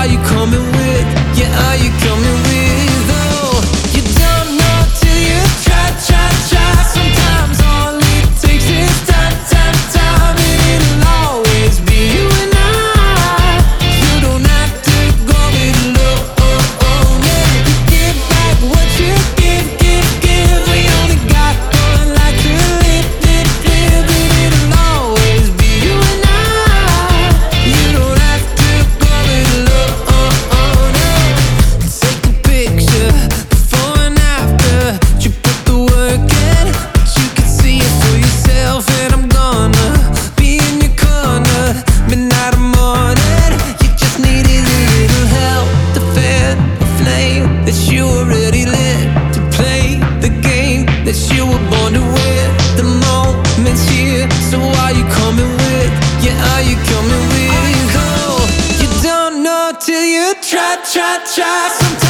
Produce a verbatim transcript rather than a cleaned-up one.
are you coming with? Yeah, are you coming with? Oh, you don't know till you try, try, try. Sometimes all it takes is time, time, time, and it'll always be you and I. You don't have to go it alone. Yeah, you give back what you give, give, give. We only got one life to live, live, live, and it'll always be you and I. You don't have to go it alone. Take a picture before and after. You put the work in, you can see it for yourself. And I'm gonna be in your corner, midnight or morning. You just needed a little help to fan a flame that you already lit, to play the game that you were born to win. The moment's here, so are you coming with? Yeah, are you coming with? Oh, you don't know till you try, try, try. Sometimes